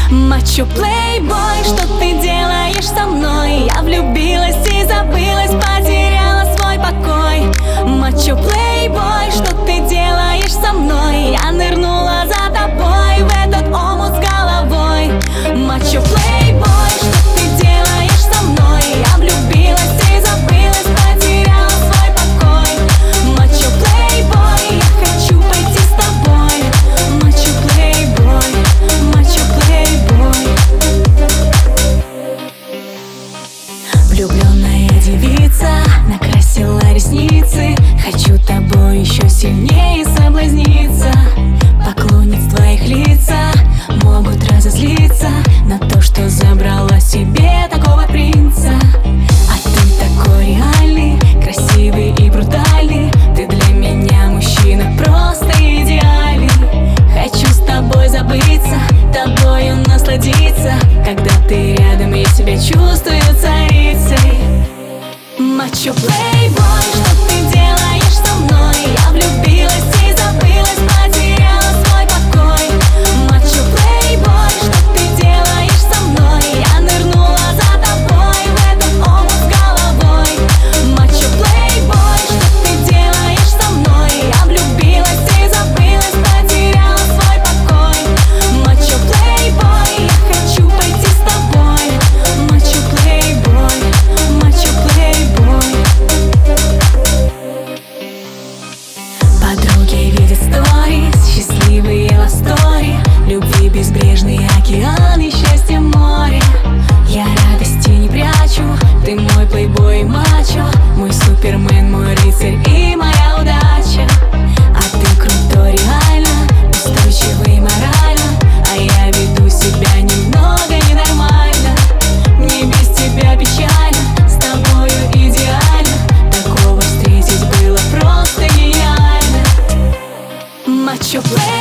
Мачо плейбой, что ты делаешь со мной? Я влюбилась и забылась, потеряла свой покой. Мачо плейбой, что ты делаешь со мной? Я нырнула за тобой в этот омут с головой. Мачо плейбой, что ты делаешь со мной? Я влюбилась и забылась, потеряла свой покой. Мачо плейбой, я хочу пойти с тобой. Мачо плейбой, мачо плейбой. Влюбленная девица накрасила ресницы. Хочу тобой еще сильнее соблазниться. Поклонниц твоих лица могут разозлиться на то, что забрала себе такого принца. А ты такой реальный, красивый и брутальный. Ты для меня мужчина просто идеальный. Хочу с тобой забыться, тобою насладиться. Когда ты рядом, я себя чувствую царицей. Мачо плейбой, что ты делаешь со мной? Я влюбилась и забылась, потеряла свой покой. Мачо плейбой, что ты делаешь со мной? Я нырнула за тобой в этот омут с головой. Мачо плейбой, что ты делаешь со мной? Я влюбилась и забылась, потеряла свой покой. Мачо плейбой, я хочу пойти с тобой. Мачо плейбой, мачо плейбой. Подруги видят сторис, счастливые лавстори, любви безбрежный океан и счастье море. Я радости не прячу, ты мой плейбой и мачо, мой супермен, мой рыцарь и моя удача. А ты крутой реально, устойчивый морально, а я веду себя немного ненормально. Мне без тебя печально, с тобою идеально. Такого встретить было просто гениально. Мачо плей.